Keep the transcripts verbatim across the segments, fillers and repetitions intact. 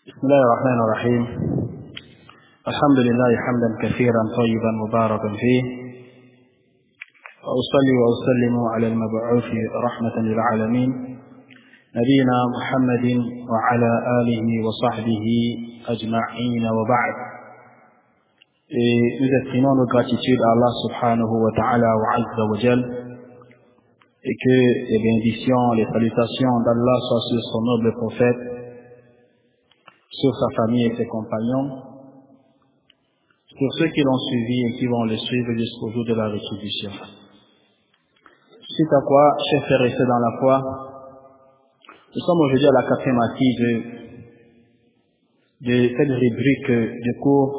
بسم الله الرحمن الرحيم. الحمد لله حمدا كثيرا طيبا مباركا فيه، وأصلي وأسلم على المبعوث رحمة للعالمين نبينا محمد وعلى آله وصحبه أجمعين وبعد. Et nous exprimons notre gratitude à Allah subhanahu wa ta'ala wa azza wa jal, et que les bénédictions, les salutations d'Allah soient sur son noble prophète, sur sa famille et ses compagnons, sur ceux qui l'ont suivi et qui vont le suivre jusqu'au jour de la rétribution. Suite à quoi, chers frères et sœurs dans la foi, nous sommes aujourd'hui à la quatrième assise de, de cette rubrique de cours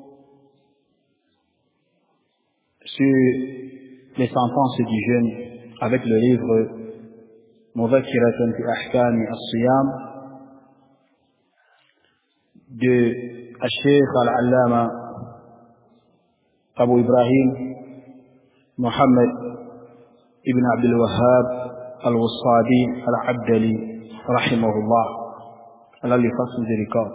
sur les sentences du jeûne avec le livre Mudhakkiratun fi Ahkami as-Siyam de Cheikh Al-Allama Abu Ibrahim Muhammad ibn Abdul Wahhab Al-Wassadi Al-Abdali rahimahullah. Allah lui fasse miséricorde.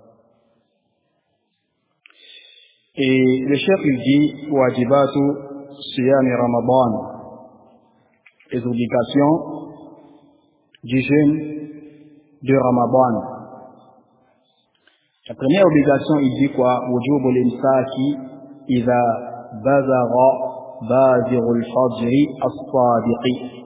Et le chef il dit Wajibatu Siyami Ramadan, les obligations du jeûne de Ramadan. La première obligation, il dit quoi? Wujubul imsaki idha bazagha bazirul fajri as-sadiqi.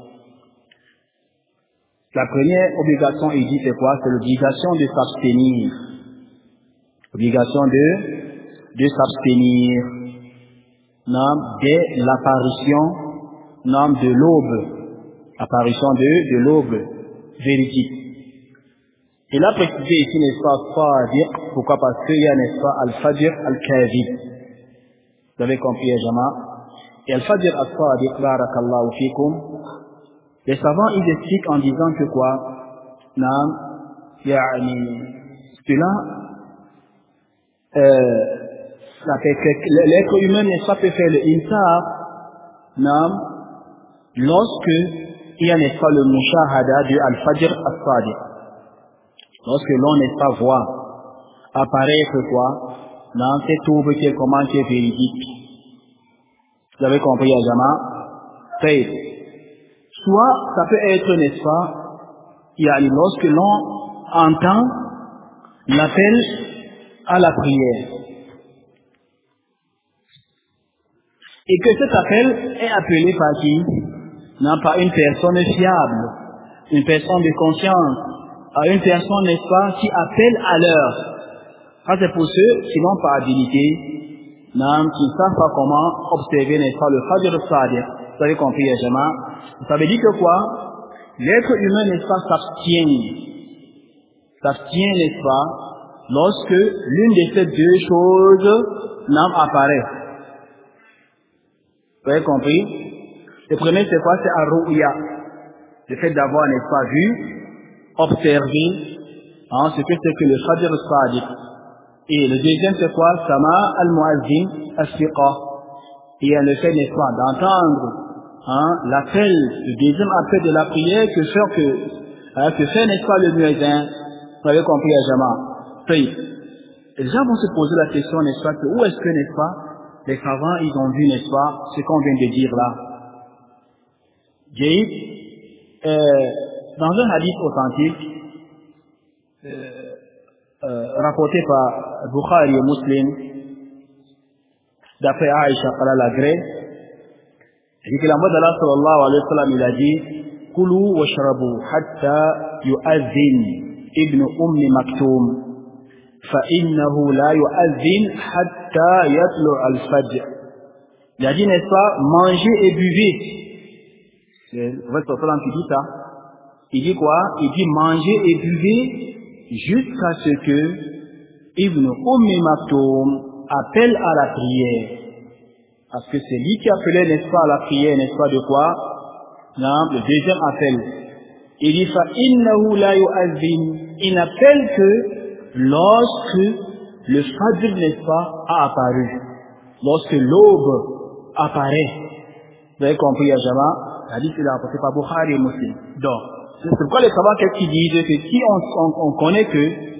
La première obligation, il dit c'est quoi? C'est l'obligation de s'abstenir. L'obligation de de s'abstenir non, dès l'apparition non, de l'aube, apparition de, de l'aube véridique. Il a précisé ici, n'est-ce pas, Sadiq. Pourquoi? Parce qu'il y a, n'est-ce pas, Al-Fajr Al-Kadhib. Vous avez compris, Jama. Et Al-Fajr Al-Sadiq, barakallahu fikum. Les savants, ils expliquent en disant que quoi? Non, yani, cela, euh, l'être humain, n'est-ce pas, peut faire le insaf, non, lorsque il y a, n'est-ce pas, le mushahada de Al-Fajr Al-Sadiq. Lorsque l'on n'est pas voit apparaître quoi dans cette aube qui est comment qui est véridique. Vous avez compris, Ajama? Fait. Soit ça peut être, n'est-ce pas, il y a lorsque l'on entend l'appel à la prière. Et que cet appel est appelé par qui? Non, par une personne fiable, une personne de conscience, à une personne, n'est-ce pas, qui appelle à l'heure. Ça, c'est pour ceux qui n'ont pas habilité, non, qui ne savent pas comment observer, n'est-ce pas, le Fajr al-Sadiq. Vous avez compris, Jama? Ça veut dire que quoi? L'être humain, n'est-ce pas, s'abstient. S'abstient, n'est-ce pas, lorsque l'une de ces deux choses, non, apparaît. Vous avez compris? Le premier, c'est quoi? C'est Ar-Ru'ya. Le fait d'avoir, n'est-ce pas, vu, observer hein, ce que c'est que le Fajr al-Sadiq. Et le deuxième c'est quoi? Sama al-Muazzin al-Siqa. Et le fait, n'est-ce pas, d'entendre hein, l'appel, le deuxième appel de la prière que fait, que, hein, que fait, n'est-ce pas, le muezzin. Vous avez compris, Ajama? Les gens vont se poser la question, n'est-ce pas, que où est-ce que, n'est-ce pas, les savants, ils ont vu, n'est-ce pas, ce qu'on vient de dire là. J'ai euh, dans un hadith authentique, euh, euh, rapporté par Bukhari et Muslim, d'après Aïcha al-Agré, il dit que la mode d'Allah sallallahu alayhi wa sallam, il a dit, Kulu wa shrabu hatta yu'adhin ibn ummi maktoum, fa innahu la yu'adhin hatta yatlu al-fajr. Il a dit, n'est-ce pas, mangez et buvez. C'est le prophète sallallahu alayhi wa sallam qui dit ça. Il dit quoi? Il dit mangez et buvez jusqu'à ce que Ibn Ummi Maktoum appelle à la prière. Parce que c'est lui qui appelait, n'est-ce pas, à la prière, n'est-ce pas, de quoi? Non, le deuxième appel. Il dit fa innahu la yu'adhin. Il n'appelle que lorsque le Fajr, n'est-ce pas, a apparu. Lorsque l'aube apparaît. Vous avez compris, Ajama? La dit qu'il a apporté par Bukhari et Muslim. Donc, c'est pourquoi les savants, qu'est-ce qu'ils disent? Que si on, on, on connaît que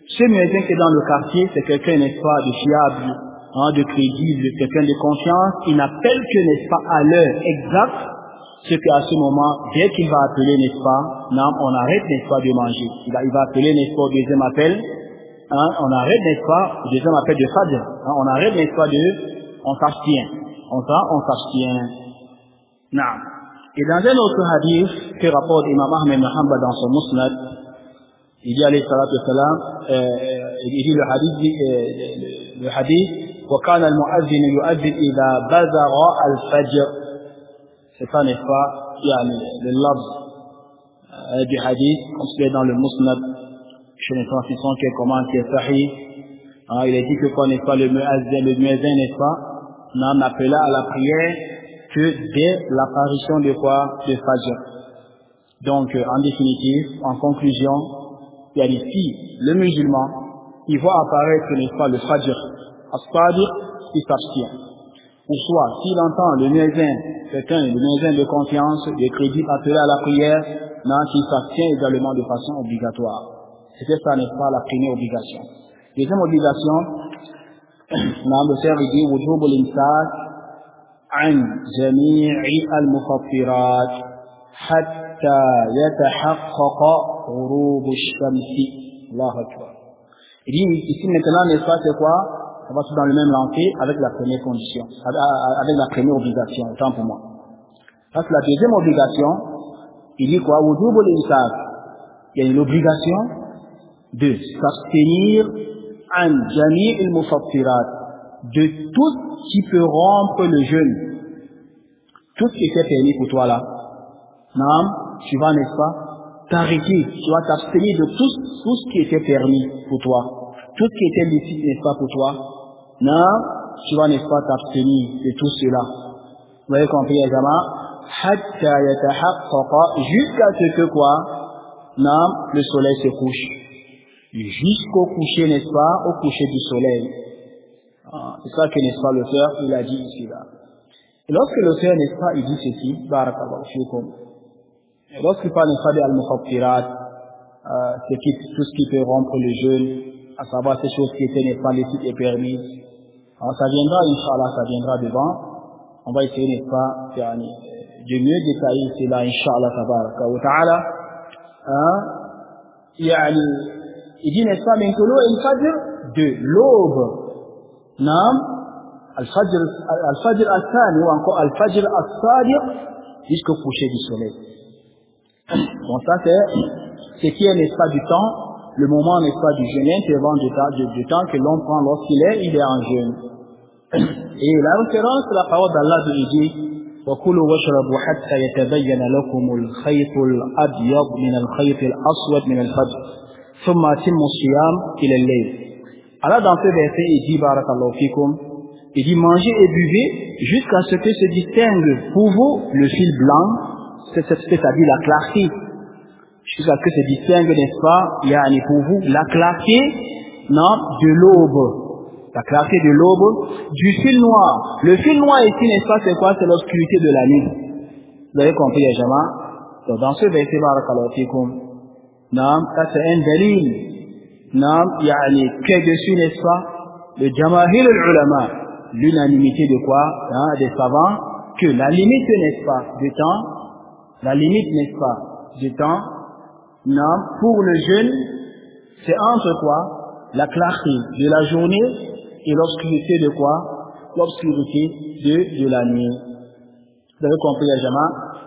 Ce muezzin qui est dans le quartier, c'est quelqu'un, n'est-ce pas, de fiable, hein, de crédible, quelqu'un de confiance. Il n'appelle que, n'est-ce pas, à l'heure exacte, ce qu'à ce moment, dès qu'il va appeler, n'est-ce pas, non, on arrête, n'est-ce pas, de manger. Il va, il va appeler, n'est-ce pas, au deuxième appel, hein, on arrête, n'est-ce pas, au deuxième appel de Fajr, hein, on arrête, n'est-ce pas, de, on s'abstient. On s'en, on s'abstient. Non. Et dans un autre hadith que rapporte Imam Ahmed Muhammad dans son Musnad, il dit alayhi salatu wassalam, euh, il dit le hadith, euh, le, le hadith, وَكَانَ الْمُؤَذِّنُ يُؤَذِّنُ إِذَا بَزَغَ الْفَجْرِ. C'est ça, n'est-ce pas, il y a le, le lab euh, du hadith, comme c'est dans le Musnad, chez les transmissions qui est comment, qui est sahih. Hein, il est dit que quand, n'est-ce pas, le muazzin, le muazzin, n'est-ce pas, n'en appela à la prière que dès l'apparition de quoi, de Fajr. Donc, euh, en définitive, en conclusion, il y a ici, le musulman, il voit apparaître, n'est-ce pas, le Fajr, as-sadiq, il s'abstient. Ou soit, s'il entend le muezzin, quelqu'un, le muezzin de confiance, de crédit appelé à la prière, non, qu'il s'abstient également de façon obligatoire. C'était ça, n'est-ce pas, la première obligation. Deuxième obligation, non, le frère, il dit, wujub al-imsak an jami'i al-mufattirat hatta yatahaqqaqa ghurub ash-shamsi. Allahu Akbar. Il dit, ici maintenant, n'est-ce pas, c'est quoi? Ça va tout dans le même lancé avec la première condition, avec la première obligation, autant pour moi. Parce que la deuxième obligation, il dit quoi? Wujub al-imsak. Il y a une obligation de s'abstenir an jami' al-mufattirat, de tout ce qui peut rompre le jeûne. Tout ce qui était permis pour toi là. Non, tu vas, n'est-ce pas, t'arrêter, tu vas t'abstenir de tout, tout ce qui était permis pour toi. Tout ce qui était licite, n'est-ce pas, pour toi. Non, tu vas, n'est-ce pas, t'abstenir de tout cela. Vous avez compris, également, hatta yatahaqqaqa, jusqu'à ce que quoi? Non, le soleil se couche. Jusqu'au coucher, n'est-ce pas, au coucher du soleil. Ah, c'est ça que, n'est-ce pas, le frère, il a dit ici là. Et lorsque le frère, n'est-ce pas, il dit ceci, barakallahu fikum. Et lorsqu'il parle, n'est-ce pas, de al-mufattirat, euh, c'est qui, tout ce qui peut rompre le jeûne, à savoir ces choses qui étaient, n'est-ce pas, licites et permises. Alors ça viendra, Inch'Allah, ça viendra devant. On va essayer, n'est-ce pas, de mieux détailler cela, Inch'Allah, tabaraka wa ta'ala. Hein? Yani, il dit, n'est-ce pas, min tulu al-fajr, de l'aube. Nam, al-fajr, al-fajr al-thani, ou encore al-fajr al-sadiq, jusqu'au coucher du soleil. Bon, ça c'est, ce qui est, n'est-ce pas, du temps, le moment, n'est-ce pas, du jeûne, intervalle du temps, du, du temps que l'on prend lorsqu'il est, il est en jeûne. Et la référence, c'est la parole d'Allah de dit, وَكُلُوا وَاشْرَبُوا حَتَّى يَتَبَيَّنَ لَكُمُ الْخَيْطُ الْأَبْيَضُ مِنَ الْخَيْطِ الْأَسْوَدِ مِنَ الْفَجْرِ ثُمَّ أَتِمُّوا الصِّيَامَ إِلَى اللَّيْلِ. Allah dans ce verset, il dit, barakallahu fikum, il dit, mangez et buvez jusqu'à ce que se distingue pour vous le fil blanc, c'est-à-dire la clarté. Jusqu'à ce que se distingue, n'est-ce pas, il y a pour vous la clarté, non, de l'aube. La clarté de l'aube, du fil noir. Le fil noir ici, n'est-ce pas, c'est quoi? C'est l'obscurité de la nuit. Vous avez compris, Jama? Donc, dans ce verset, barakallahu fikum, non, ça c'est un dalil. Non, il y a que dessus, n'est-ce pas, le jamahir al-ulama, l'unanimité de quoi, hein, des savants, que la limite, n'est-ce pas, du temps, la limite, n'est-ce pas, du temps, non, pour le jeûne, c'est entre quoi, la clarté de la journée et l'obscurité de quoi, l'obscurité de, de la nuit. Vous avez compris, les Jama?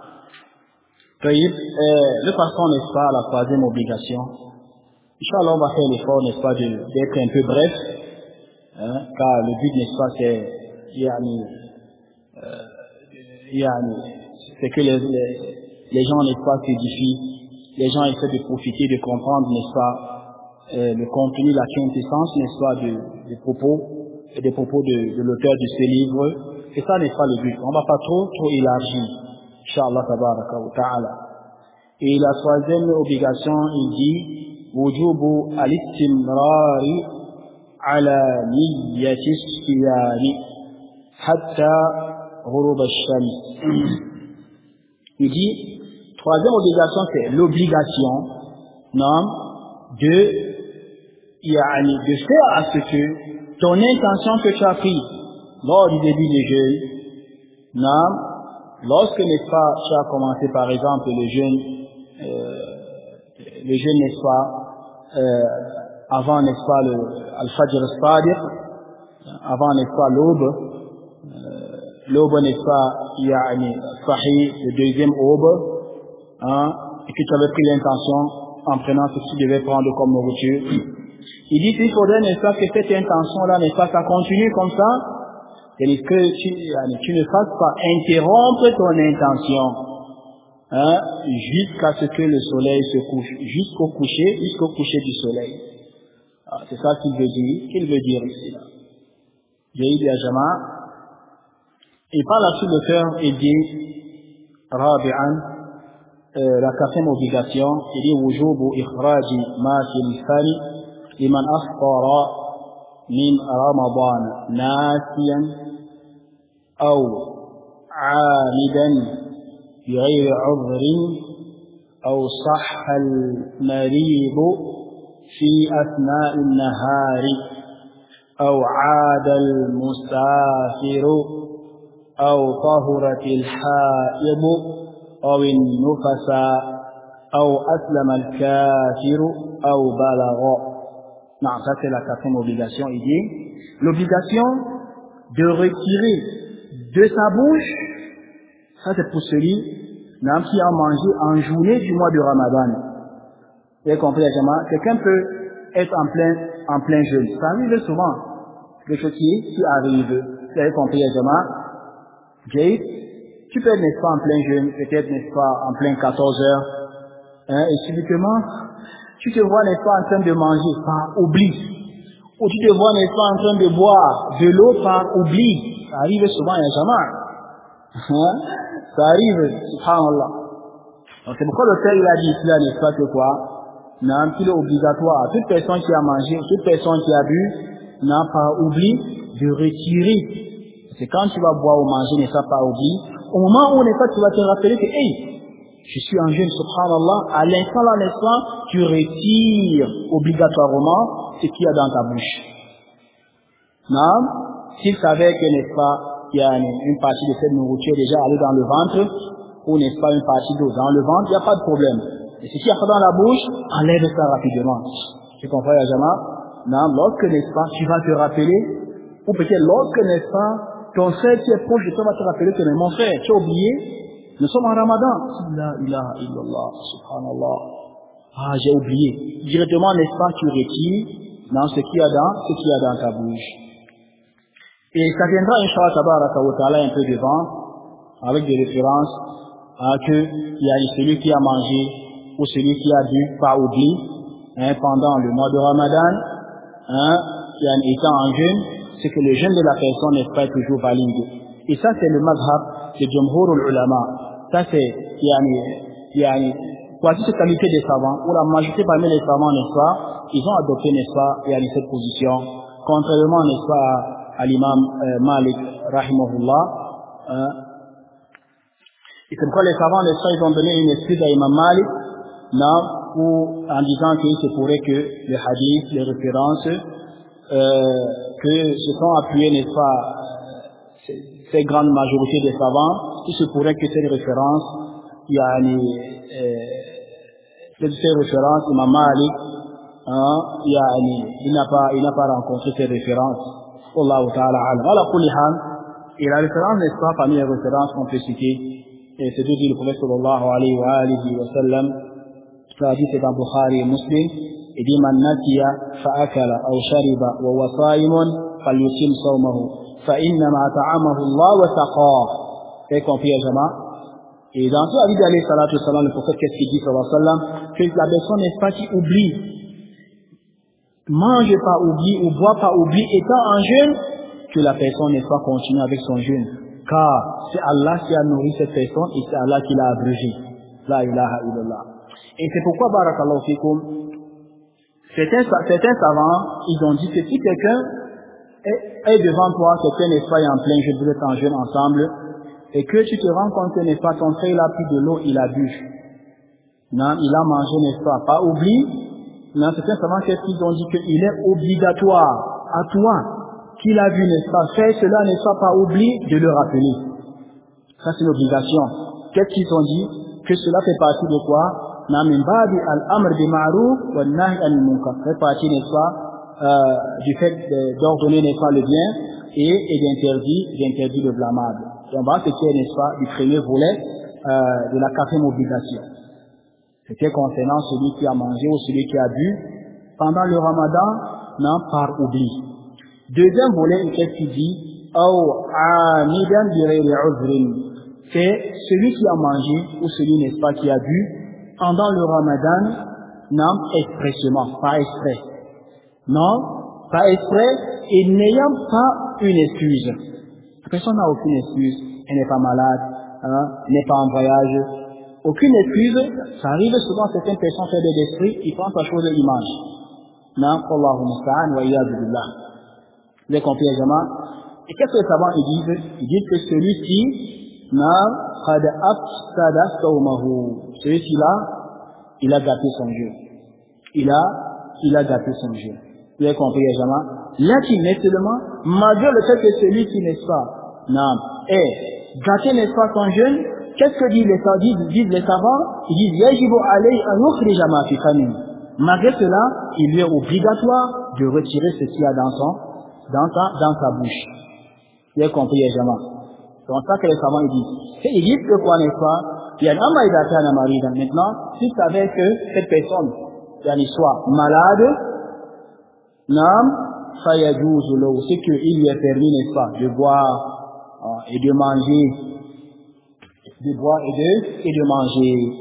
Le passons, n'est-ce pas, à la troisième obligation. Inch'Allah, on va faire l'effort, n'est-ce pas, d'être un peu bref, hein, car le but, n'est-ce pas, c'est, yani, euh, yani, c'est que les, les, les gens, n'est-ce pas, s'édifient, les gens essaient de profiter, de comprendre, n'est-ce pas, euh, le contenu, la quintessence, n'est-ce pas, de, des propos, et des propos de, de l'auteur de ces livres, et ça, n'est-ce pas, le but. On ne va pas trop, trop élargir, Inch'Allah, tabaraka wa ta'ala. Et la troisième obligation, il dit, وجوب الاستمرار على نية الصيام حتى غروب الشمس. Il dit, troisième obligation, c'est l'obligation, non, de yani, de faire à ce que ton intention que tu as prise lors du début du jeûne, non, lorsque, n'est-ce pas, tu as commencé par exemple le jeûne, euh, le jeûne, n'est-ce pas, euh, avant, n'est-ce pas, le Al-Fajr al-Sadiq, avant, n'est-ce pas, l'aube, euh, l'aube, n'est-ce pas, yani, Sahih, le deuxième aube, hein, et que tu avais pris l'intention en prenant ce que tu devais prendre comme nourriture. Il dit qu'il faudrait, n'est-ce pas, que cette intention-là, n'est-ce pas, ça continue comme ça, et que tu, tu ne fasses pas interrompre ton intention, hein, jusqu'à ce que le soleil se couche, jusqu'au coucher, jusqu'au coucher du soleil. Ah, c'est ça qu'il veut dire, qu'il veut dire ici, là. J'ai dit à Jama, et par la suite de faire, il dit, Rabi'an, Euh, la quatrième obligation, il dit wujubu ikhraji ma fi al-fani liman afṭara min Ramadan nasiyan aw 'amidan bighayri 'udhrin aw sahha al-marid fi athna'i an-nahari aw 'ada al-musafir aw tahurat al-ha'id أو النفس أو أسلم الكافر أو بلغ. Non, ça c'est la quatrième obligation. Il dit l'obligation de retirer de sa bouche, ça c'est pour celui qui a mangé en journée du mois de Ramadan. Vous avez compris, quelqu'un peut être en plein, en plein jeûne. Ça arrive souvent. Quelque chose qui, qui arrive. Vous avez compris, Jay? Tu peux être, n'est-ce pas, en plein jeûne, peut-être, n'est-ce pas, en plein quatorze heures, hein, et subitement, tu te vois, n'est-ce pas, en train de manger par oubli, ou tu te vois, n'est-ce pas, en train de boire de l'eau par oubli. Ça arrive souvent, il y a jamais. Hein? Ça arrive, subhanallah. Donc c'est pourquoi le Père, il a dit ici, là, n'est-ce pas, que quoi, non, qu'il est obligatoire à toute personne qui a mangé, toute personne qui a bu, n'a pas oublié de retirer. C'est quand tu vas boire ou manger, n'est-ce pas, par oubli, au moment où, n'est-ce pas, tu vas te rappeler que, hey, je suis en jeûne, subhanallah, à l'instant là, n'est-ce pas, tu retires obligatoirement ce qu'il y a dans ta bouche. Non? S'il savait que, n'est-ce pas, il y a une, une partie de cette nourriture déjà allée dans le ventre, ou n'est-ce pas, une partie d'eau dans le ventre, il n'y a pas de problème. Et ce qu'il y a dans la bouche, enlève ça rapidement. Tu comprends, Yajama? Non? Lorsque, n'est-ce pas, tu vas te rappeler, ou peut-être lorsque, n'est-ce pas, ton frère qui est proche de toi va te rappeler que mon frère, tu as oublié, nous sommes en Ramadan. La ilaha illallah, subhanallah. Ah, j'ai oublié. Directement, n'est-ce pas, tu retires dans ce qu'il y a dans, ce qu'il y a dans ta bouche. Et ça viendra, Inch'Allah, tabaraka wa ta'ala, un peu devant, avec des références à que il y a celui qui a mangé ou celui qui a bu par oubli, hein, pendant le mois de Ramadan, hein, qui a étant en jeûne, c'est que le jeûne de la personne n'est pas toujours valide. Et ça, c'est le mazhab de Jumhur al-Ulama. Ça, c'est, yani, yani, voici cette qualité des savants, où la majorité parmi les savants, n'est-ce pas, ils ont adopté, n'est-ce pas, yani, cette position, contrairement, n'est-ce pas, à l'imam euh, Malik, rahimahullah. Hein. Et c'est pourquoi les savants, n'est-ce pas, ils ont donné une excuse à l'imam Malik, non, ou en disant qu'il se pourrait que les hadiths, les références, euh, que se sont appuyés, n'est-ce pas, ces, ces grandes majorités des savants, il se pourrait que ces références, il y a une, euh, ces références, Imam Malik, hein, il y a une, il n'a pas, il n'a pas rencontré ces références. Wallahu ta'ala alam. Ala kulli hal, et la référence, n'est-ce pas, parmi les références qu'on peut citer, et c'est deux dit le prophète sallallahu alayhi wa alihi wa sallam, le hadith est dans Bukhari et Muslim, il dit man nasiya fa'akala aw shariba wa huwa sa'imun falyutim sawmahu fa innama ta'amahu Allah wa saqah. Vous compris, Jama? Et dans ce hadith alayhi salatu salam, le prophète qu'est-ce qu'il dit sallallahu alayhi wa sallam, que la personne n'est pas qui oublie, mange pas oublie ou boit pas oublie étant en jeûne, que la personne n'est pas continue avec son jeûne, car c'est Allah qui a nourri cette personne et c'est Allah qui l'a abrégé. La ilaha illallah. Et c'est pourquoi, barakallahu fikum, certains, certains savants, ils ont dit que si quelqu'un est, est devant toi, quelqu'un n'est pas en plein jeûne, vous êtes en jeûne ensemble, et que tu te rends compte que n'est pas ton frère, il a pris de l'eau, il a bu. Non, il a mangé, n'est-ce pas, pas oubli, Non, certains savants, qu'est-ce qu'ils ont dit? Qu'il est obligatoire à toi, qui l'a vu, n'est-ce pas, faire cela, n'est-ce pas, pas oublier de le rappeler. Ça, c'est l'obligation. Qu'est-ce qu'ils ont dit? Que cela fait partie de quoi? Na min babi al-amr bi ma'ruf wa nahy anil munkar. Ça fait partie, n'est-ce pas, euh, du fait d'ordonner, n'est-ce pas, le bien et, et d'interdire, d'interdire le blâmable. Donc, voilà ce qui est, n'est-ce pas, du premier volet euh, de la quatrième obligation. C'était concernant celui qui a mangé ou celui qui a bu pendant le ramadan, non, par oubli. Deuxième volet, qu'est-ce qu'il dit? C'est celui qui a mangé ou celui, n'est-ce pas, qui a bu pendant le ramadan, non, expressément, pas exprès. Non, pas exprès et n'ayant pas une excuse. La personne n'a aucune excuse. Elle n'est pas malade, hein, n'est pas en voyage. Aucune excuse. Ça arrive souvent, certaines personnes font des esprits, ils pensent à chose et ils mangent. Non, Allahu musta'an wa iyadu billah. Vous avez compris, également? Et qu'est-ce que les savants ils disent? Ils disent que celui-ci, non, qad afsada sawmahu. Celui-ci là, il a gâté son jeu. Il a, il a gâté son jeu. Vous avez compris, également? Là, qui n'est seulement, malgré le fait que celui qui, n'est-ce pas, non, est gâté, n'est-ce pas, son jeûne, qu'est-ce que disent les, disent, disent les savants? Ils disent, yajibu alayhi an yukhrija ma fi famine. Malgré cela, il lui est obligatoire de retirer ce qu'il y a dans son, dans sa, dans sa bouche. Vous avez compris, également? C'est comme ça que les savants, ils disent. Et ils disent que quoi, n'est-ce pas? Il y a un amaïdata marida. Maintenant, si vous savez que cette personne, il soit malade, nam, fayajouz l'eau, c'est qu'il lui est permis, n'est-ce pas, de boire euh, et de manger, de boire et de, et de manger.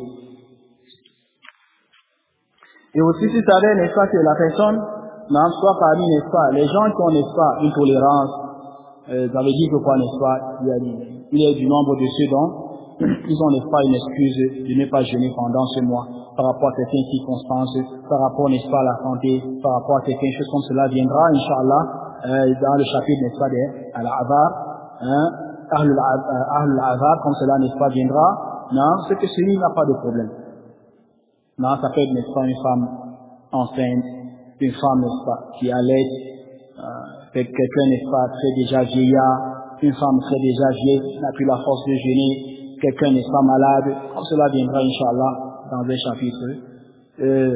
Et aussi, si vous savez, n'est-ce pas, que la personne, nam, soit parmi, n'est-ce pas, les gens qui ont, n'est-ce pas, une tolérance, euh, ça veut dire que quoi, n'est-ce pas, il y a, il y a du nombre de ceux dont ils ont, n'est-ce pas, une excuse de ne pas jeûner pendant ce mois, par rapport à certaines circonstances, par rapport, n'est-ce pas, à la santé, par rapport à certaines choses comme cela viendra, Inch'Allah, euh, dans le chapitre, n'est-ce pas, de Al-Azhar, hein, Ahl-Azhar, comme cela, n'est-ce pas, viendra, non, c'est que celui n'a pas de problème. Non, ça peut être, n'est-ce pas, une femme enceinte, une femme, n'est-ce pas, qui allait, euh, quelqu'un, n'est-ce pas, très déjà vieillard, une femme très déjà vieille, n'a plus la force de jeûner, quelqu'un n'est pas malade, comme cela viendra, Inch'Allah, dans un chapitre euh,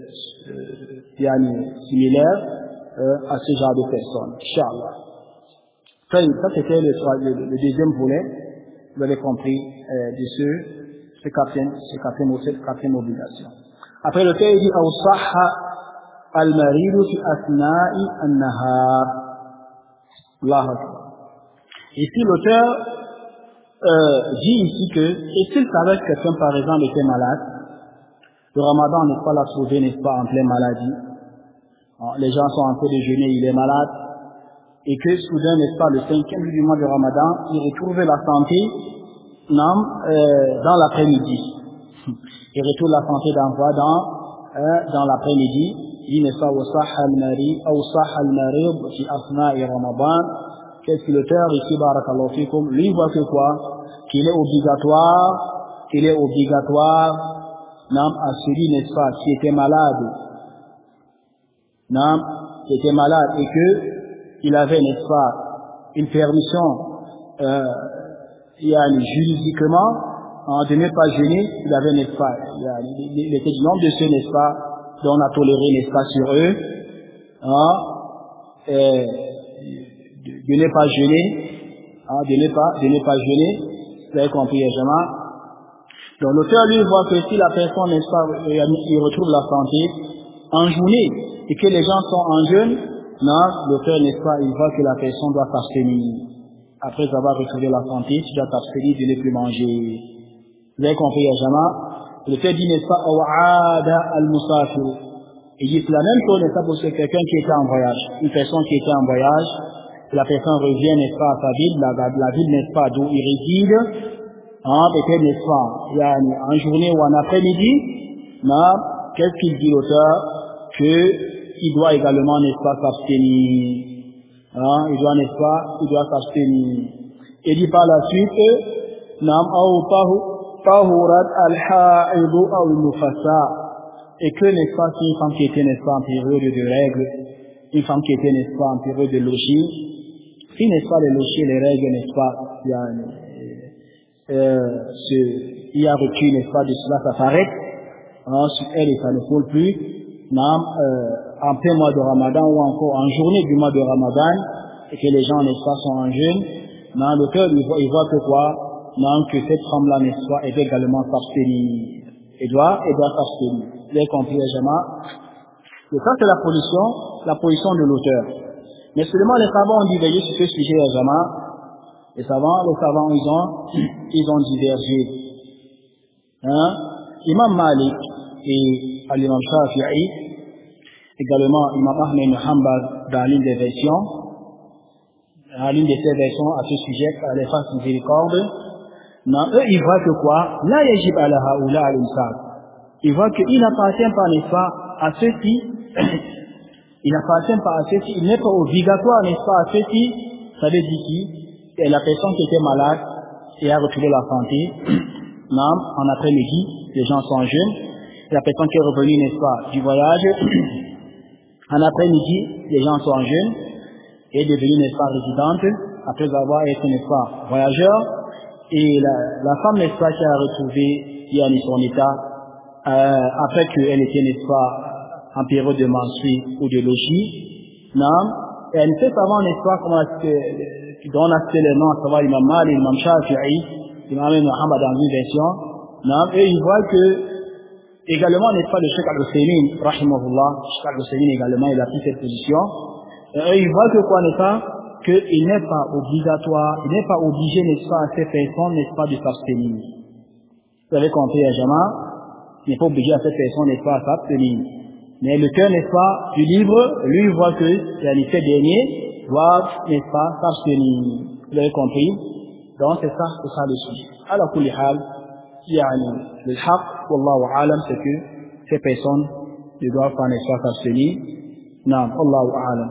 euh, similaire euh, à ce genre de personnes, Inch'Allah. Ça, ça c'était le, le, le deuxième volet, vous avez compris, euh, de ce, ce quatrième, ce quatrième, cette quatrième obligation. Après le fait, il dit, Awsaha al-maridu fi asna'i an-nahar. Allahu Akbar. Ici, l'auteur Euh, dit ici que, et s'il savait que quelqu'un, par exemple, était malade, le ramadan n'est pas la trouvé, n'est-ce pas, en pleine maladie. Alors, les gens sont en train de jeûner, il est malade, et que soudain, n'est-ce pas, le cinquième jour du mois de ramadan, il retrouve la santé, non, euh, dans l'après-midi. Il retrouve la santé dans quoi? Dans, euh, dans l'après-midi. Il dit, n'est-ce pas, wasah al-mari, awsah al-marib, fi asna'i ramadan. Qu'est-ce que l'auteur ici, barakallahu fikum, lui voit que quoi? Qu'il est obligatoire, qu'il est obligatoire, non, à celui, n'est-ce pas, qui était malade, non, qui était malade et que il avait, n'est-ce pas, une permission, euh, juridiquement, hein, de ne pas jeûner, il avait, n'est-ce pas, il, il était du nombre de ceux, n'est-ce pas, dont on a toléré, n'est-ce pas, sur eux, hein, et, de, de ne pas jeûner, hein, de ne pas, de ne pas jeûner, vous avez compris, également. Donc l'auteur lui voit que si la personne, n'est-ce pas, il retrouve la santé en journée et que les gens sont en jeûne, non, l'auteur, n'est-ce pas, il voit que la personne doit s'abstenir. Après avoir retrouvé la santé, tu dois t'abstenir de ne plus manger. Vous avez compris, également. L'auteur dit, n'est-ce pas, awa'ada al-musafir. Il dit la même chose, n'est-ce pas, pour quelqu'un qui était en voyage, une personne qui était en voyage. La personne revient, n'est-ce pas, à sa ville, la, la, la ville, n'est-ce pas, d'où il réside, hein, peut-être, n'est-ce pas, il y a une, en journée ou en après-midi, non, qu'est-ce qu'il dit l'auteur? Qu'il doit également, n'est-ce pas, s'abstenir, hein, il doit, n'est-ce pas, il doit s'abstenir. Il dit par la suite, nam, aw tahurat al-ha'idu aw al-nufasa. et que, n'est-ce pas, si une femme qui était, n'est-ce pas, en période de règles, une femme qui était, n'est-ce pas, en période de logis, si, n'est-ce pas, les logis, les règles, n'est-ce pas, il y a, euh, ce, il y a recul, n'est-ce pas, de cela, ça s'arrête, ensuite, elle, et ça ne coule plus, non, euh, en plein mois de Ramadan ou encore en journée du mois de Ramadan, et que les gens, n'est-ce pas, sont en jeûne, non, le cœur, il voit, il voit que quoi, non, que cette femme-là, n'est-ce pas, est également s'abstenir. Elle doit, elle doit s'abstenir. Vous avez compris, Jama? Et ça, c'est la position, la position de l'auteur. Mais seulement les savants ont divergé sur ce sujet, Jama. Les savants, les savants, ils ont, ils ont divergé. Hein? Imam Malik et l'imam Shafi'i, également Imam Ahmed ibn Hanbal dans l'une des versions, dans l'une de ces versions à ce sujet, à l'efface miséricorde, non, eux, ils voient que quoi? La yajib ala haoula al-imsak. Ils voient qu'il n'appartient pas, n'est-ce pas, à ceux-ci, il n'appartient pas à ceux-ci, il n'est pas obligatoire, n'est-ce pas, à ceux-ci, ça veut dire qui? Et la personne qui était malade et a retrouvé la santé, non, en après-midi, les gens sont jeunes, la personne qui est revenue, n'est-ce pas, du voyage, en après-midi, les gens sont jeunes, et est devenue, n'est-ce pas, résidente, après avoir été, n'est-ce pas, voyageur, et la, la femme, n'est-ce pas, qui a retrouvé, qui a mis son état, euh, après qu'elle était, n'est-ce pas, en période de menstrues ou de logis, non, et elle ne sait pas, n'est-ce pas, comment est-ce que, dont on a cité les noms, à savoir l'imam Malik, l'imam Shafi'i, l'imam Muhammad dans une version, non, et ils voient que, également, n'est-ce pas, le Cheikh Al-Husaymin, rahimahullah, le Cheikh Al-Husaymin également, il a pris cette position, et ils voient que quoi, n'est-ce pas, qu'il n'est pas obligatoire, il n'est pas obligé, n'est-ce pas, à ces personnes, n'est-ce pas, de s'abstenir. Vous avez compris, Jama, il n'est pas obligé à cette personne, n'est-ce pas, à s'abstenir. Mais le cœur, n'est-ce pas, du livre, lui, voit que les ces derniers doivent, n'est-ce pas, s'abstenir. Vous avez compris? Donc, c'est ça, c'est ça le sujet. Alors, pour les hal, yani, le haq, wallahu alam, c'est que ces personnes ne doivent pas, n'est-ce pas, s'abstenir. Non, wallahu alam.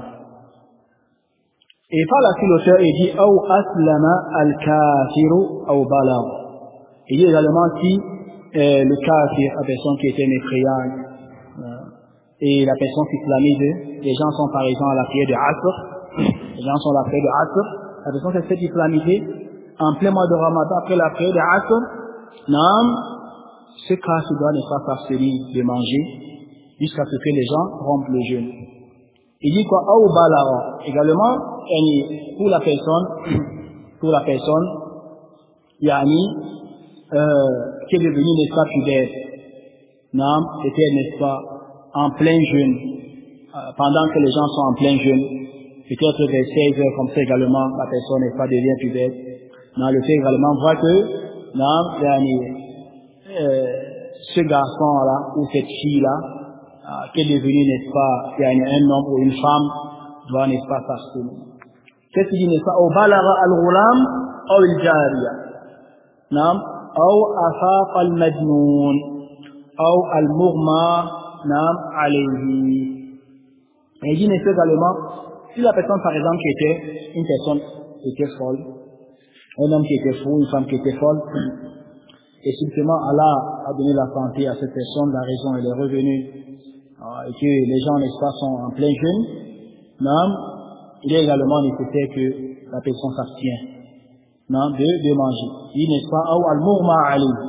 Et par la suite, l'auteur, il dit, ou aslama al-kafiru ou balagh. Il dit également si euh, le kafir, la personne qui était mécréante, euh, et la personne qui islamise, les gens sont par exemple à la prière de Asr, les gens sont à la prière de Asr, la personne qui s'est islamisée, en plein mois de Ramadan, après la prière de Asr, non, ce kafir doit ne pas s'abstenir de manger, jusqu'à ce que les gens rompent le jeûne. Il dit quoi? Ou balagh. Également, pour la personne, pour la personne, yani, euh, qui est devenue, n'est-ce pas, pubère. Non, c'était, n'est-ce pas, en plein jeûne, euh, pendant que les gens sont en plein jeûne, peut-être vers seize heures, comme ça également, la personne, n'est-ce pas, devient pubère. Non, le fait également voit que, non, yani, euh, ce garçon-là, ou cette fille-là, euh, qui est devenue, n'est-ce pas, yani, un homme ou une femme, doit, n'est-ce pas, s'abstenir. Qu'est-ce qu'il dit, n'est-ce pas? Au balagha al-ghulam, ou al-jariya. Non, ou afaq al-majnoun, ou al-mughma, non, alayhi. Et il dit, n'est-ce pas, également, si la personne, par exemple, qui était, une personne qui était folle, un homme qui était fou, une femme qui était folle, et simplement Allah a donné la santé à cette personne, la raison elle est revenue, et que les gens, n'est-ce pas, sont en plein jeûne, non, il est également nécessaire que la personne s'abstient, non, de, de manger. Il n'est-ce pas, ou al-mughma alayhi,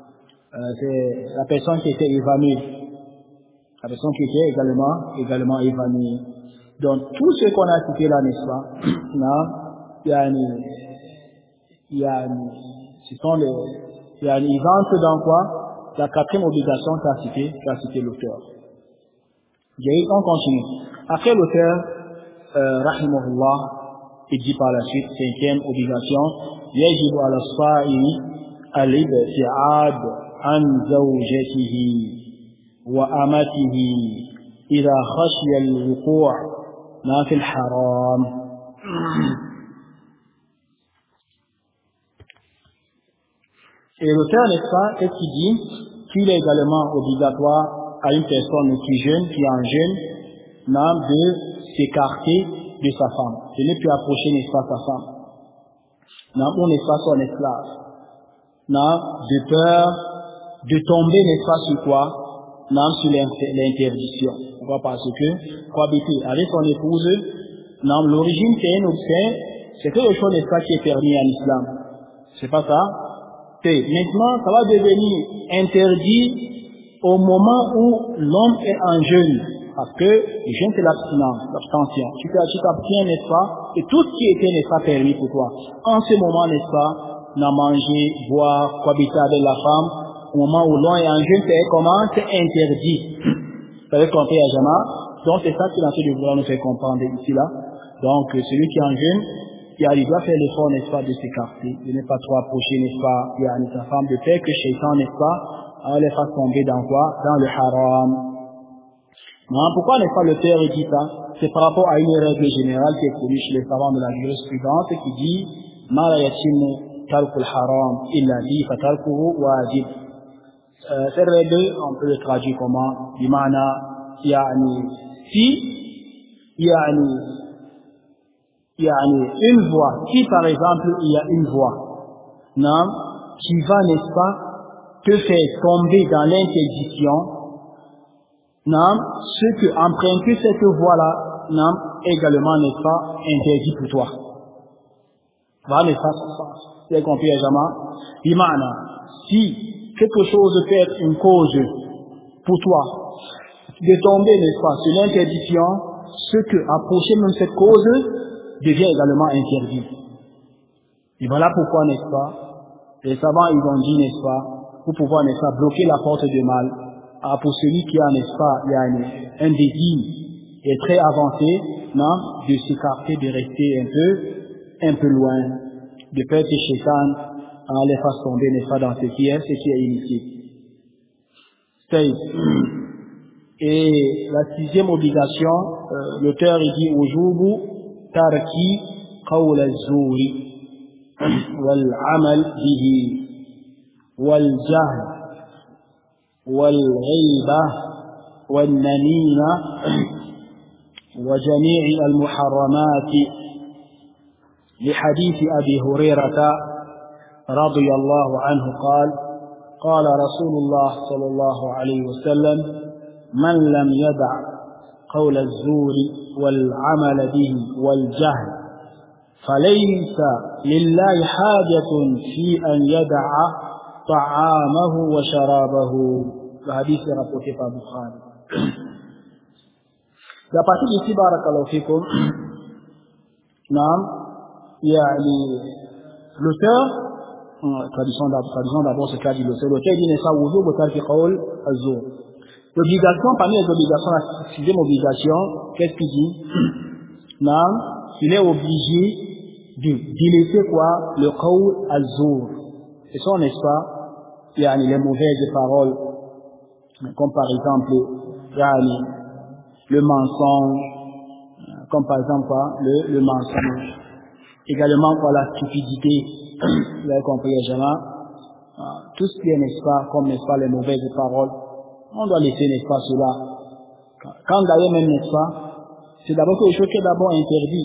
c'est la personne qui était évanouie, la personne qui était également, également évanouie. Donc, tout ce qu'on a cité là, n'est-ce pas, non, il y a une, il y a une, ce sont les, il y a une, ils entrent dans quoi? La quatrième obligation qu'a cité, qu'a cité l'auteur. On continue. Après l'auteur, euh, rahimahullah, il dit par la suite, cinquième obligation, يجب على الصائم الابتعاد عن زوجته وأمته إذا خشي الوقوع ما في الحرام. Et l'auteur, n'est-ce pas, qu'est-ce qu'il dit? Qu'il est également obligatoire à une personne qui jeûne, qui est en jeûne, non, de s'écarter de sa femme, de ne plus approcher, n'est-ce pas, sa femme. Non, ou n'est-ce pas son esclave. Non, de peur de tomber, n'est-ce pas, sur quoi? non, sur l'interdiction. Pourquoi? Parce que cohabiter avec son épouse, non, l'origine c'est un objet, c'est quelque chose n'est pas qui est permis en islam. C'est pas ça? Et maintenant, ça va devenir interdit au moment où l'homme est en jeûne. Parce que le jeûne c'est l'abstinence, l'abstention. Tu t'abstiens, n'est-ce pas? Et tout ce qui était n'est pas permis pour toi. En ce moment, n'est-ce pas? On a mangé, boire, cohabiter avec la femme. Au moment où l'on est en jeûne, c'est comment? C'est interdit. Vous avez compris, Ajama? Donc c'est ça qu'il est en train de vouloir nous faire comprendre ici là. Donc celui qui est en jeûne, il doit faire l'effort, n'est-ce pas, de s'écarter, de ne pas trop approcher, n'est-ce pas, il y a sa femme, de faire que Shaitan, n'est-ce pas, les fasse tomber dans quoi? Dans le haram. Non, pourquoi n'est-ce pas le père dit ça? C'est par rapport à une règle générale qui est connue chez les savants de la jurisprudence qui dit Ma la yatimu tarkul haram illa bi fatarkuhu wajib. Cette règle, on peut le traduire comment? Bimana, yani, si, yani, yani, une voix, si par exemple il y a une voix, non, qui va, n'est-ce pas, te faire tomber dans l'interdiction, non, ce que emprunter cette voie-là, non, également, n'est-ce pas, interdit pour toi. Voilà, n'est-ce pas, vous avez compris, Ajama? Bimana, si quelque chose peut être une cause pour toi de tomber, n'est-ce pas, sur l'interdiction, ce que approcher même cette cause devient également interdit. Et voilà pourquoi, n'est-ce pas, les savants, ils ont dit, n'est-ce pas, pour pouvoir, n'est-ce pas, bloquer la porte du mal, ah, pour celui qui a, n'est-ce pas, il y a une, un désir et très avancé, non, de s'écarter, de rester un peu, un peu loin, de peur que Shaitan en les fasse tomber, n'est-ce pas, dans ce qui est, ce qui est initié. Et la sixième obligation, euh, l'auteur il dit Wujubu tarki qawl az-zuri wal amal bihi wal jahl wal ghaiba wal namima wa jami' al muharramat li hadith Abi Hurairah رضي الله عنه قال قال رسول الله صلى الله عليه وسلم من لم يدع قول الزور والعمل به والجهل فليس لله حاجة في أن يدع طعامه وشرابه. Le hadith est rapporté par Bukhari. La partie d'ici, barakallahu fikum, yani l'auteur, tradition d'abord, c'est qu'a dit l'auteur. L'auteur dit n'est-ce pas wujub tarki qawl az-zur. L'obligation, parmi les obligations, la sixième obligation, qu'est-ce qu'il dit? Non, il est obligé de délaisser quoi? Le qawl az-zur. Ce sont, n'est-ce pas, yani, les mauvaises paroles, comme par exemple, yani, le mensonge, comme par exemple quoi? Le, le mensonge. Également quoi? La stupidité. Vous avez compris, Jama. Tout ce qui est, n'est-ce pas, comme, n'est-ce pas, les mauvaises paroles, on doit laisser, n'est-ce pas, cela. Quand d'ailleurs même, n'est-ce pas, c'est d'abord quelque chose qui est d'abord interdit.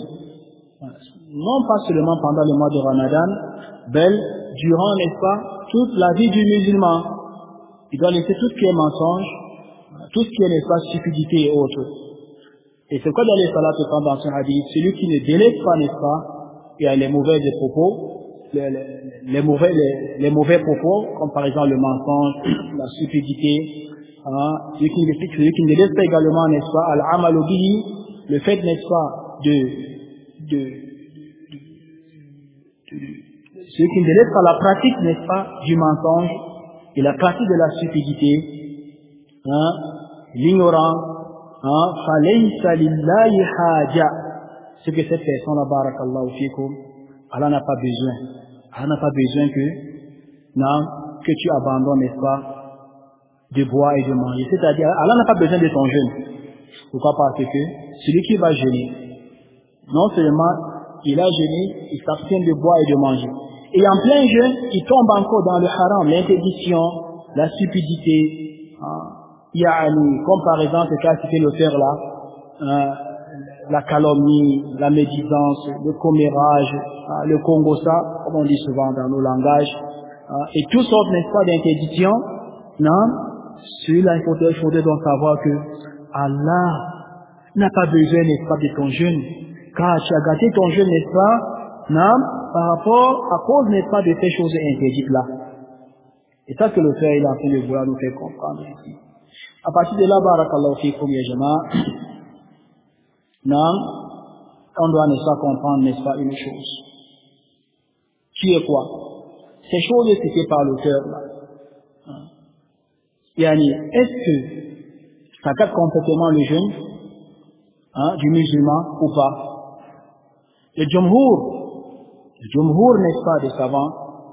Non pas seulement pendant le mois de Ramadan, mais durant, n'est-ce pas, toute la vie du musulman. Il doit laisser tout ce qui est mensonge, tout ce qui est, n'est-ce pas, stupidité et autres. Et c'est quoi dans les salats que dans ce hadith? Celui qui ne délaisse pas, n'est-ce pas, il y a les mauvais propos, Les, les, les, mauvais, les, les mauvais propos, comme par exemple le mensonge, la stupidité, hein, celui qui, celui qui ne laisse pas également, n'est-ce pas, al-amal bihi, le fait, n'est-ce pas, de, de, de, de, de celui qui ne laisse pas la pratique, n'est-ce pas, du mensonge, et la pratique de la stupidité, hein, l'ignorance, hein, falaysa lillahi haja, ce que cette personne-là, barakallahu fikum, Allah n'a pas besoin. Allah n'a pas besoin que, non, que tu abandonnes, n'est-ce pas, de boire et de manger. C'est-à-dire, Allah n'a pas besoin de ton jeûne. Pourquoi? Parce que celui qui va jeûner, non seulement il a jeûné, il s'abstient de boire et de manger. Et en plein jeûne, il tombe encore dans le haram, l'interdiction, la stupidité, hein, yani, comme par exemple, ce qu'a cité l'auteur là, hein, la calomnie, la médisance, le commérage, hein, le congossa, comme on dit souvent dans nos langages, hein, et toutes sortes, n'est-ce pas, d'interdictions, non, Celui-là, il faudrait, il faudrait donc savoir que Allah n'a pas besoin, n'est-ce pas, de ton jeûne. Car tu as gâté ton jeûne, n'est-ce pas, non, par rapport, à cause, n'est-ce pas, de ces choses interdites-là. Et ça que le frère, il a en train de vouloir nous faire comprendre ici. À partir de là, barakallahu fikum ya jama, non, on doit, n'est-ce pas, comprendre, n'est-ce pas, une chose. Qui est quoi? Ces choses citées par l'auteur, là. Yani, est-ce que ça capte complètement le jeûne, hein, du musulman ou pas? Le jumhur, le jumhur, n'est-ce pas, des savants,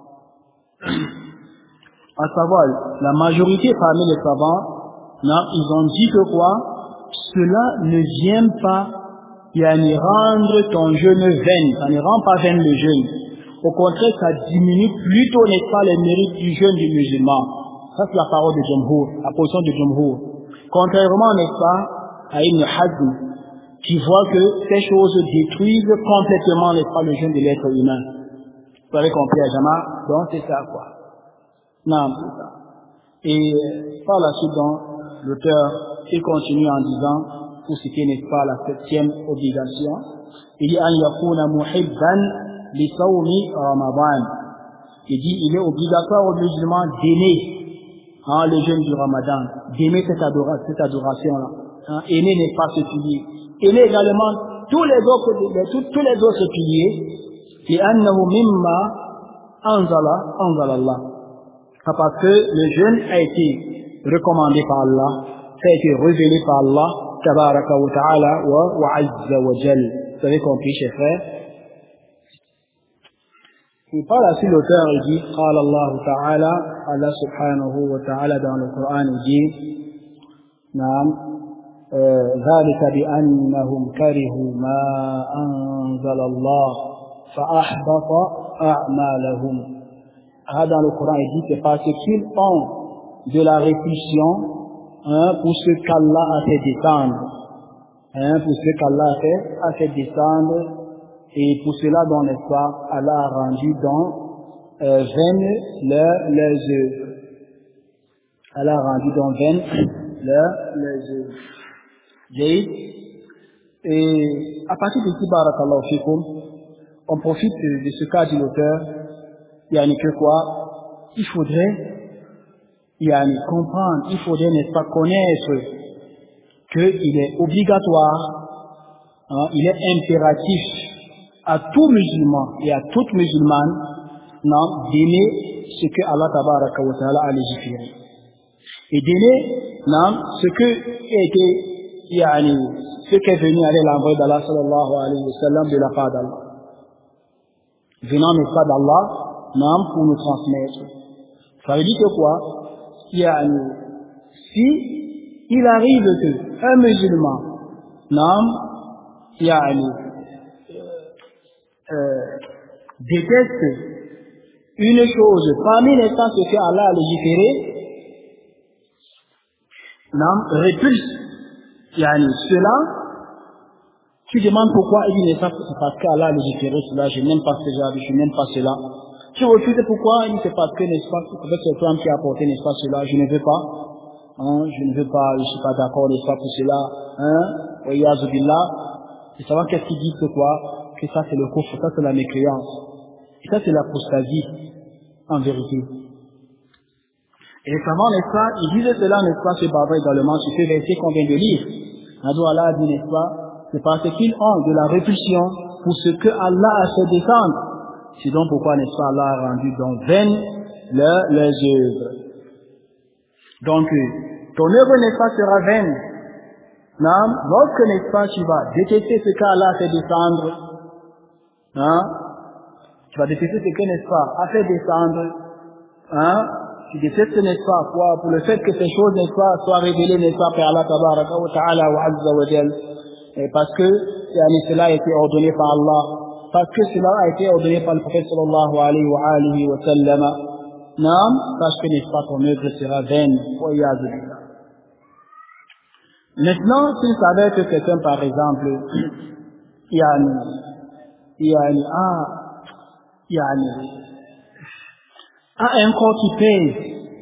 à savoir, la majorité parmi les savants, non, ils ont dit que quoi? Cela ne vient pas, yani, rendre ton jeûne vain, ça ne rend pas vain le jeûne. Au contraire, ça diminue plutôt, n'est-ce pas, les mérites du jeûne du musulman. Ça, c'est la parole de Jumhur, la position de Jumhur. Contrairement, n'est-ce pas, à Ibn Hazm, qui voit que ces choses détruisent complètement, n'est-ce pas, le jeûne de l'être humain. Vous avez compris, Ajama? Donc, c'est ça, quoi. Non, c'est ça. Et par la suite, donc, l'auteur, il continue en disant, pour citer, n'est-ce pas, la septième obligation, il dit, an yakuna muhibban li sawmi Ramadan. Il dit, il est obligatoire aux musulmans d'aimer, hein, le jeûne du Ramadan, d'aimer cette, adora cette adoration-là. Hein, aimer n'est pas ce pilier. Aimer également tous les autres, les, tous, tous les autres piliers, et annahu mimma anzala, anzala Allah. Parce que le jeûne a été recommandé par Allah, ça a été révélé par Allah, tabaraka wa ta'ala wa, wa azza wa jal. Vous avez compris, chers frères? Et par la suite, l'auteur dit, قال الله تعالى, Allah subhanahu wa ta'ala dans le Coran, il dit, نعم, ذلك بأنهم كرهوا ما أنزل الله فأحبط أعمالهم. Ah, dans le Coran, il dit, c'est parce qu'ils ont de la répulsion, hein, pour ce qu'Allah a fait descendre, hein, pour ce qu'Allah a fait, a fait descendre. Et pour cela, dans l'espoir, Allah a rendu dans euh, vaines leurs, leurs œuvres. Allah a rendu dans vaines leurs, leurs œuvres. J'ai Et à partir d'ici, barakallahu fikum, on profite de ce cas de l'auteur, yani que quoi, il faudrait, yani comprendre, il faudrait, n'est-ce pas, connaître qu'il est obligatoire, hein, il est impératif à tout musulman et à toute musulmane, non, d'aimer ce que Allah tabaraka wa ta'ala a légiféré. Et d'aimer, non, ce que était, yani, ce qui est venu avec l'envoi d'Allah sallallahu alayhi wa sallam de la part d'Allah. Venant, n'est-ce pas, d'Allah, non, pour nous transmettre. Ça veut dire que quoi? Yani, si il arrive que un musulman, non, yani, Euh, déteste une chose parmi les temps que Allah a légiféré, non, répulse, yani, cela, tu demandes pourquoi, il dit, c'est parce qu'Allah a légiféré cela, je n'aime pas cela, je n'aime pas cela. Tu refuses pourquoi, il dit, c'est parce que, n'est-ce pas, peut-être c'est toi qui a apporté, n'est-ce pas, cela, je ne veux pas, hein, je ne veux pas, je ne suis pas d'accord, n'est-ce pas, pour cela, hein, wa yazu billah, et savoir qu'est-ce qu'il dit, c'est quoi? Et ça c'est le kufr, ça c'est la mécréance. Et ça c'est l'apostasie, en vérité. Et les savants, n'est-ce pas, ils disaient cela, n'est-ce pas, chez Baba également, sur ce verset qu'on vient de lire. Nado Allah a dit, n'est-ce pas, c'est parce qu'ils ont de la répulsion pour ce que Allah a fait descendre. C'est donc pourquoi, n'est-ce pas, Allah a rendu dans vaines leurs, leurs œuvres. Donc, ton œuvre, n'est-ce pas, sera vaine. Non, lorsque, n'est-ce pas, tu vas détester ce qu'Allah a fait descendre, hein, tu vas détester ce que, n'est-ce pas, a fait descendre, hein, tu détestes, n'est-ce pas, quoi, pour le fait que ces choses, n'est-ce pas, soient révélées, n'est-ce pas, par Allah tabaraka wa ta'ala wa azza wa jal, et parce que cela a été ordonné par Allah, parce que cela a été ordonné par le prophète sallallahu alayhi wa alihi wa sallam, non, parce que, n'est-ce pas, ton œuvre sera vaine, wa yazu billah. Maintenant, s'il savait que quelqu'un, par exemple, yani, yani, ah, yani, a un corps qui pèse,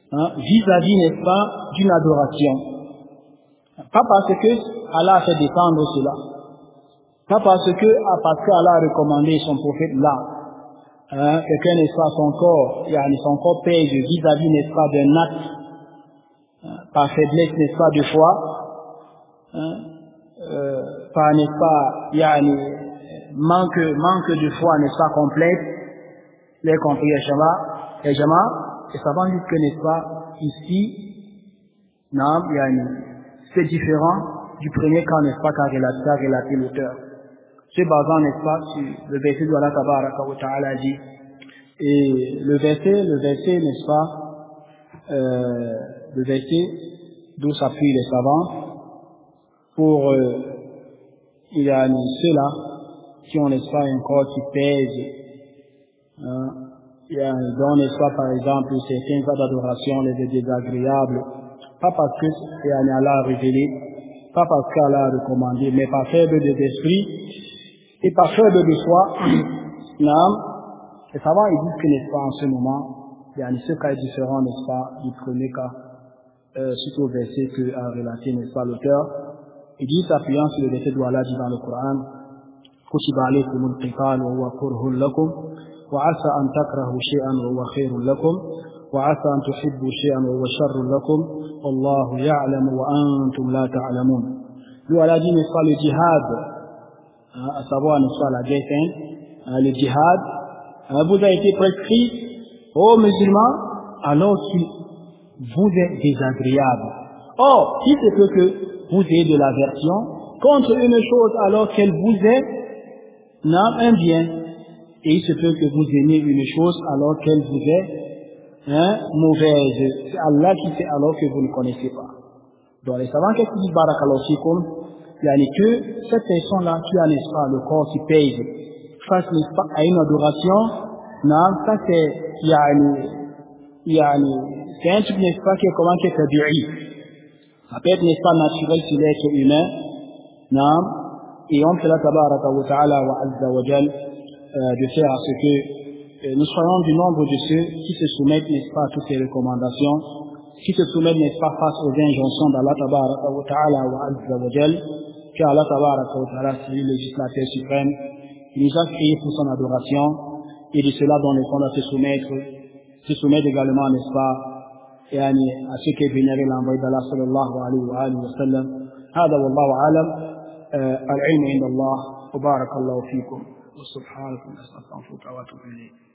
hein, vis-à-vis, n'est-ce pas, d'une adoration. Pas parce que Allah a fait dépendre cela. Pas parce que, ah, parce qu'Allah a recommandé son prophète là. Hein, quelqu'un, n'est-ce pas, son corps, son corps pèse vis-à-vis, n'est-ce pas, d'un acte, hein, par faiblesse, n'est-ce pas, de foi, hein, euh, par, n'est-ce pas, yani, manque, manque de foi, n'est-ce pas, complète, les compris, les jama, et ça va dire que, n'est-ce pas, ici, non, yani, c'est différent du premier cas, n'est-ce pas, qu'a relaté, qu'a relaté l'auteur. C'est basant, n'est-ce pas, sur le verset de Allah Tabaraka wa Ta'ala dit, et le verset, le verset, n'est-ce pas, euh, le verset d'où s'appuient les savants pour, euh, il y a ceux-là qui ont, n'est-ce pas, un corps qui pèse, hein, il y a, dont, n'est-ce pas, par exemple, certains actes d'adoration les désagréables, pas parce que c'est Allah a révélé, pas parce qu'Allah a recommandé, mais par faible d'esprit, et par faible de foi, les savants ils disent que, n'est-ce pas, en ce moment, il y a ce cas différent, n'est-ce pas, du premier cas, euh, suite au verset que a relaté, n'est-ce pas, l'auteur. Il dit, s'appuyant sur le verset d'où Allah dit dans le Coran, كتب عليكم القتال وهو كره لكم وعسى أن تكرهوا شيئا وهو خير لكم وعسى أن تحبوا شيئا وهو شر لكم والله يعلم وأنتم لا تعلمون. Nous Allah dit, n'est-ce pas, le djihad, à savoir, n'est-ce pas, la guerre sainte, le djihad, vous a été prescrit aux musulmans alors qu'il vous est désagréable. Or, si c'est peut que vous ayez de l'aversion contre une chose alors qu'elle vous est non, un bien, et il se peut que vous aimiez une chose alors qu'elle vous est hein, mauvaise. C'est Allah qui sait alors que vous ne connaissez pas. Donc les savants, qu'est-ce qu'ils disent, barakallahu fikum, il y a que cette personne-là qui a, n'est-ce pas, le corps qui pèse face, n'est-ce pas, à une adoration, non, ça c'est, il y a il y a c'est un truc, n'est-ce pas, qui est comment, qui est tabi'i. Ça peut être, n'est-ce pas, naturel sur l'être humain, non, et on fait la tabaraka wa ta'ala wa azza wa jal, de faire à ce que euh, nous soyons du nombre de ceux qui se soumettent, n'est-ce pas, à toutes ces recommandations, qui se soumettent, n'est-ce pas, face aux injonctions d'Allah tabaraka wa ta'ala wa azza wa jal, car Allah tabaraka wa ta'ala, c'est le législateur suprême, il nous a créé pour son adoration, et de cela dont les fonds à se soumettre, se soumettre également, n'est-ce pas, et à, à ce qui est vénéré l'envoyé d'Allah sallallahu alayhi wa alihi wa sallam. هذا والله أعلم. العلم عند الله وبارك الله فيكم وسبحانكم أستغفرك وأتوب إليك.